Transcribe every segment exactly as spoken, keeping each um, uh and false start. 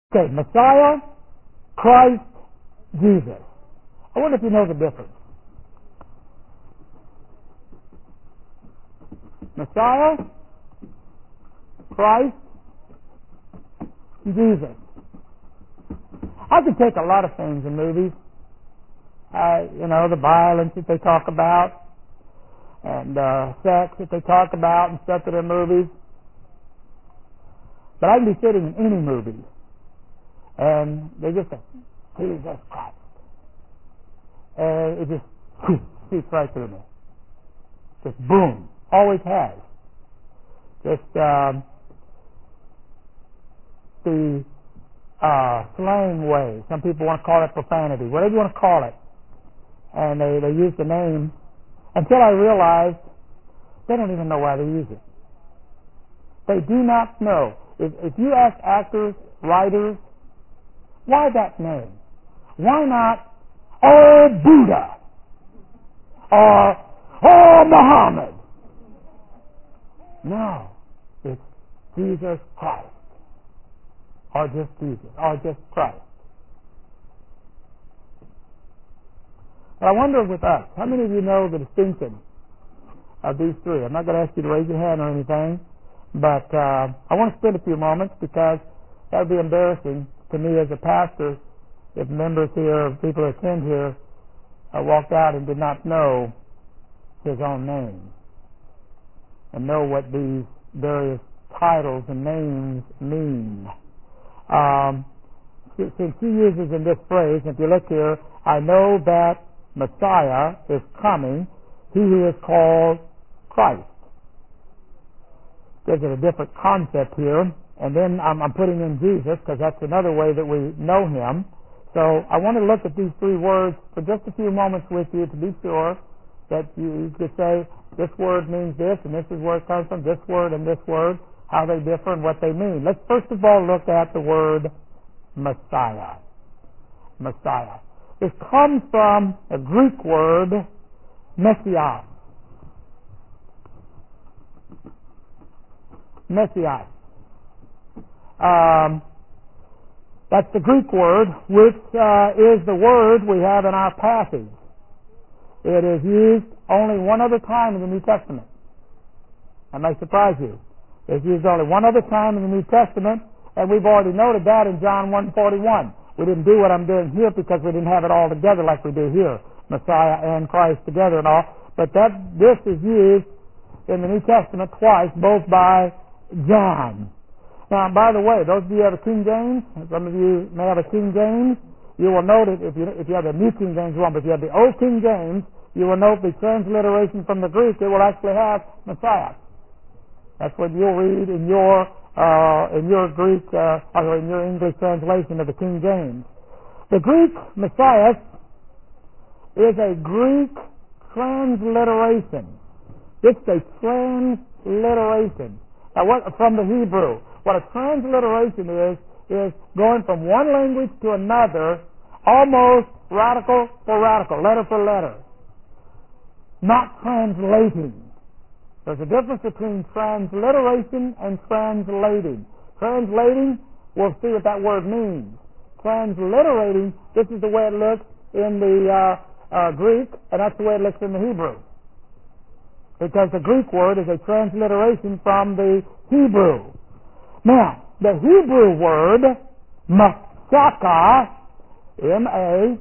Okay, Messiah, Christ, Jesus. I wonder if you know the difference. Messiah, Christ, Jesus. I could take a lot of things in movies. Uh, you know, the violence that they talk about, and uh, sex that they talk about and stuff in their movies. But I can be sitting in any movie, and they just say, Jesus Christ. And it just shoots right through me. Just boom. Always has. Just um, the uh, slang way. Some people want to call it profanity. Whatever you want to call it. And they, they use the name until I realized they don't even know why they use it. They do not know. If, if you ask actors, writers, why that name? Why not, oh Buddha? Or, oh Muhammad? No. It's Jesus Christ. Or just Jesus. Or just Christ. But I wonder with us, how many of you know the distinction of these three? I'm not going to ask you to raise your hand or anything, but uh, I want to spend a few moments because that would be embarrassing to me as a pastor if members here, people who attend here, uh, walked out and did not know his own name and know what these various titles and names mean. Um, since he uses in this phrase, if you look here, I know that Messiah is coming, he who is called Christ. There's a different concept here, and then I'm, I'm putting in Jesus because that's another way that we know him. So I want to look at these three words for just a few moments with you to be sure that you could say this word means this and this is where it comes from, this word and this word, how they differ and what they mean. Let's first of all look at the word Messiah. Messiah. It comes from a Greek word, Messiah. Messiah. Um, that's the Greek word, which uh, is the word we have in our passage. It is used only one other time in the New Testament. That may surprise you. It's used only one other time in the New Testament, and we've already noted that in John one forty-one. We didn't do what I'm doing here because we didn't have it all together like we do here, Messiah and Christ together and all. But that this is used in the New Testament twice, both by John. Now, by the way, those of you who have a King James, some of you may have a King James, you will note it if you if you have the New King James one, but if you have the Old King James, you will note the transliteration from the Greek. It will actually have Messiah. That's what you'll read in your uh, in your Greek uh, or in your English translation of the King James. The Greek Messiah is a Greek transliteration. It's a transliteration. Now, what from the Hebrew? What a transliteration is is going from one language to another, almost radical for radical, letter for letter, not translating. There's a difference between transliteration and translating. Translating, we'll see what that word means. Transliterating, this is the way it looks in the uh, uh, Greek, and that's the way it looks in the Hebrew. Because the Greek word is a transliteration from the Hebrew. Now, the Hebrew word, Mashaka, M A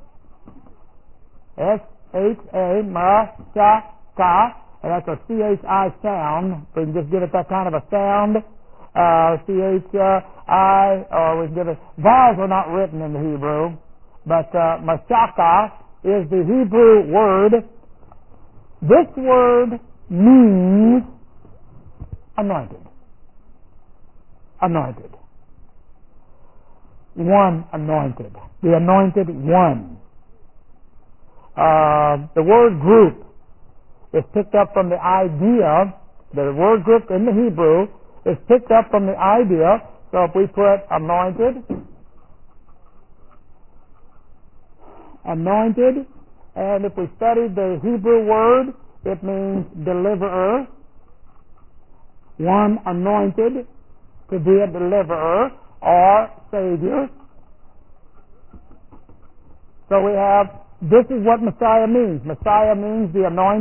S H A, Mashaka, and that's a C H I sound. We can just give it that kind of a sound. Uh, C H I, or we can give it, vowels are not written in the Hebrew, but uh, Mashaka is the Hebrew word. This word means anointed. Anointed. One anointed. The anointed one. Uh, the word group is picked up from the idea, the word group in the Hebrew is picked up from the idea, so if we put anointed, anointed, and if we study the Hebrew word, it means deliverer, one anointed to be a deliverer, or Savior. So we have, this is what Messiah means. Messiah means the anointed